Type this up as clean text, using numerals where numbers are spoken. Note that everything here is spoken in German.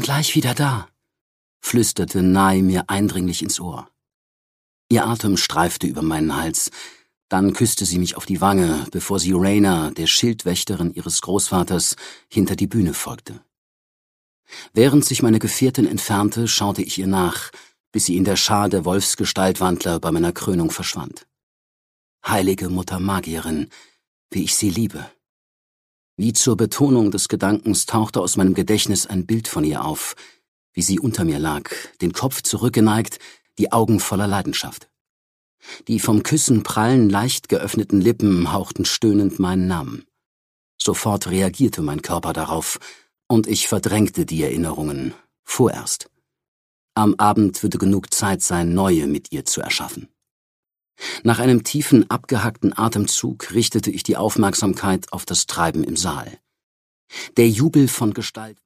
gleich wieder da«, flüsterte Nye mir eindringlich ins Ohr. Ihr Atem streifte über meinen Hals, dann küsste sie mich auf die Wange, bevor sie Raina, der Schildwächterin ihres Großvaters, hinter die Bühne folgte. Während sich meine Gefährtin entfernte, schaute ich ihr nach, bis sie in der Schar der Wolfsgestaltwandler bei meiner Krönung verschwand. Heilige Mutter Magierin, wie ich sie liebe. Wie zur Betonung des Gedankens tauchte aus meinem Gedächtnis ein Bild von ihr auf, wie sie unter mir lag, den Kopf zurückgeneigt, die Augen voller Leidenschaft. Die vom Küssen prallen, leicht geöffneten Lippen hauchten stöhnend meinen Namen. Sofort reagierte mein Körper darauf, und ich verdrängte die Erinnerungen, vorerst. Am Abend würde genug Zeit sein, neue mit ihr zu erschaffen. Nach einem tiefen, abgehackten Atemzug richtete ich die Aufmerksamkeit auf das Treiben im Saal. Der Jubel von Gestalt